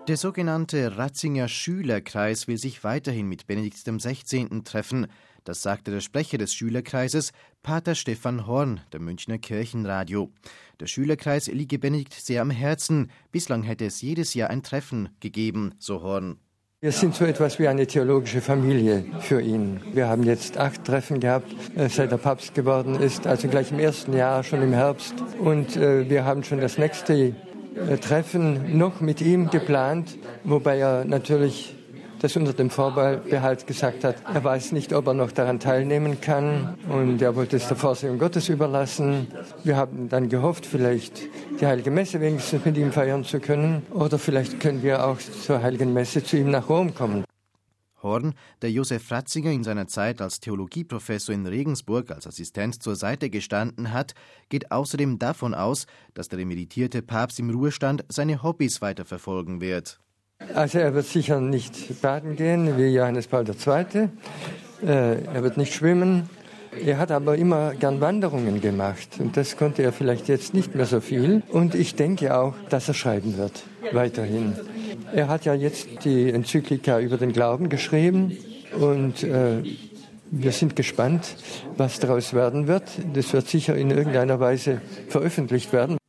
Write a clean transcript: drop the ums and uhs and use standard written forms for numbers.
Der sogenannte Ratzinger Schülerkreis will sich weiterhin mit Benedikt XVI. Treffen. Das sagte der Sprecher des Schülerkreises, Pater Stefan Horn, der Münchner Kirchenradio. Der Schülerkreis liege Benedikt sehr am Herzen. Bislang hätte es jedes Jahr ein Treffen gegeben, so Horn. Wir sind so etwas wie eine theologische Familie für ihn. Wir haben jetzt 8 Treffen gehabt, seit er Papst geworden ist, also gleich im ersten Jahr, schon im Herbst. Und wir haben schon das nächste Treffen noch mit ihm geplant, wobei er natürlich das unter dem Vorbehalt gesagt hat, er weiß nicht, ob er noch daran teilnehmen kann und er wollte es der Vorsehung Gottes überlassen. Wir haben dann gehofft, vielleicht die Heilige Messe wenigstens mit ihm feiern zu können oder vielleicht können wir auch zur Heiligen Messe zu ihm nach Rom kommen. Horn, der Josef Ratzinger in seiner Zeit als Theologieprofessor in Regensburg als Assistent zur Seite gestanden hat, geht außerdem davon aus, dass der emeritierte Papst im Ruhestand seine Hobbys weiterverfolgen wird. Also er wird sicher nicht baden gehen wie Johannes Paul II. Er wird nicht schwimmen. Er hat aber immer gern Wanderungen gemacht und das konnte er vielleicht jetzt nicht mehr so viel. Und ich denke auch, dass er schreiben wird, weiterhin. Er hat ja jetzt die Enzyklika über den Glauben geschrieben und wir sind gespannt, was daraus werden wird. Das wird sicher in irgendeiner Weise veröffentlicht werden.